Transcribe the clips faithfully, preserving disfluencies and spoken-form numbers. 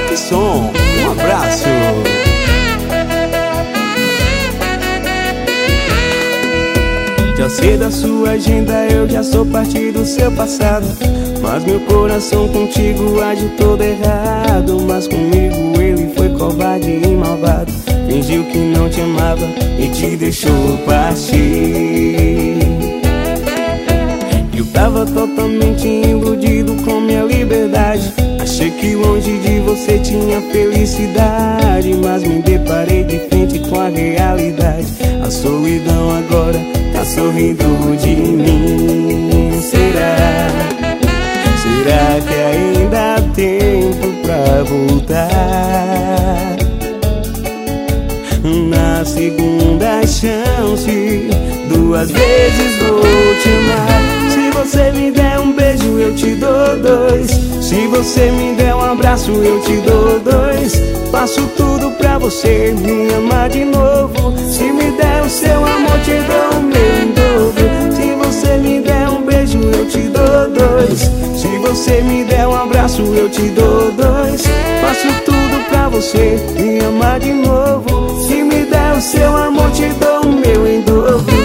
Rock Som, um abraço. Já sei da sua agenda, eu já sou parte do seu passado, mas meu coração contigo age todo errado. Mas comigo ele foi covarde e malvado, fingiu que não te amava e te deixou partir. Eu tava totalmente iludido com minha liberdade, achei que longe de você tinha felicidade, mas me deparei de frente com a realidade. A solidão agora tá sorrindo de mim. Será? Será que ainda há tempo pra voltar? Na segunda chance, duas vezes vou te amar. Se você me der um beijo, eu te dou dois. Se você me der um abraço, eu te dou dois. Faço tudo pra você me amar de novo. Se me der o seu amor, te dou o meu em dobro. Se você me der um beijo, eu te dou dois. Se você me der um abraço, eu te dou dois. Faço tudo pra você me amar de novo. Se me der o seu amor, te dou o meu em dobro.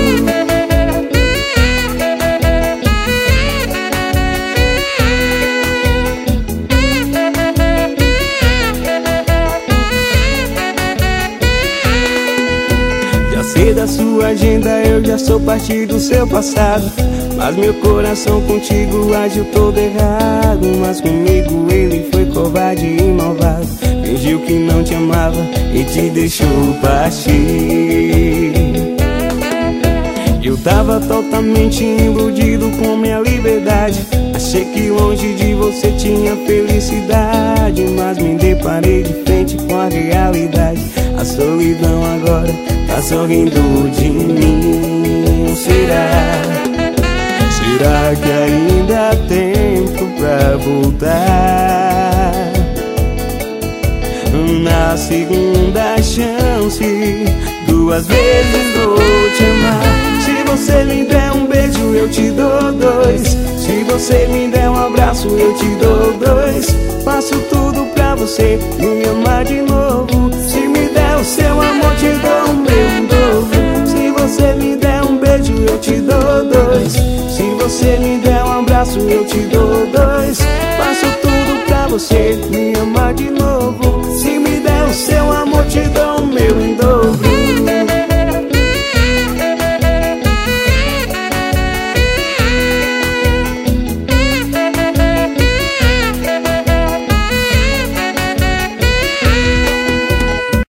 Sei da sua agenda, eu já sou parte do seu passado, mas meu coração contigo agiu todo errado. Mas comigo ele foi covarde e malvado, fingiu que não te amava e te deixou partir. Eu tava totalmente iludido com minha liberdade, achei que longe de você tinha felicidade, mas me deparei de frente com a realidade. A solidão agora tá sorrindo de mim. Será? Será que ainda há tempo pra voltar? Na segunda chance, duas vezes vou te amar. Se você me der um beijo, eu te dou dois. Se você me der um abraço, eu te dou dois. Faço tudo pra você me amar de novo. Se me der o seu amor, te dou o meu em dobro. Se você me der um beijo, eu te dou dois. Se você me der um abraço, eu te dou dois. Faço tudo pra você me amar de novo. Se me der o seu amor, te dou